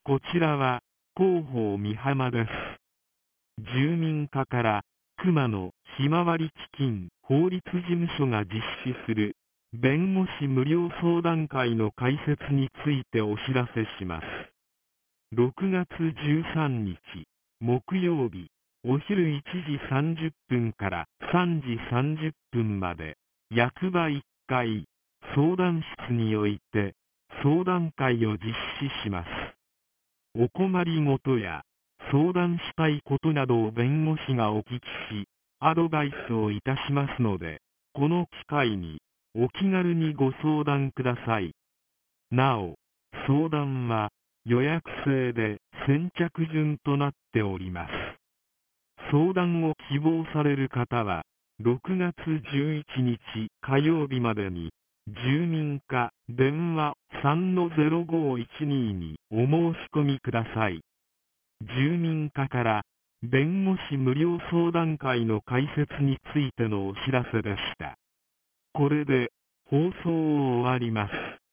こちらは広報美浜です。住民課から熊野ひまわり基金法律事務所が実施する弁護士無料相談会の開設についてお知らせします。6月13日木曜日お昼1時30分から3時30分まで役場1階相談室において相談会を実施します。お困りごとや相談したいことなどを弁護士がお聞きし、アドバイスをいたしますので、この機会にお気軽にご相談ください。なお、相談は予約制で先着順となっております。相談を希望される方は、6月11日火曜日までに、住民課電話 3-0512 にお申し込みください。住民課から弁護士無料相談会の開設についてのお知らせでした。これで放送を終わります。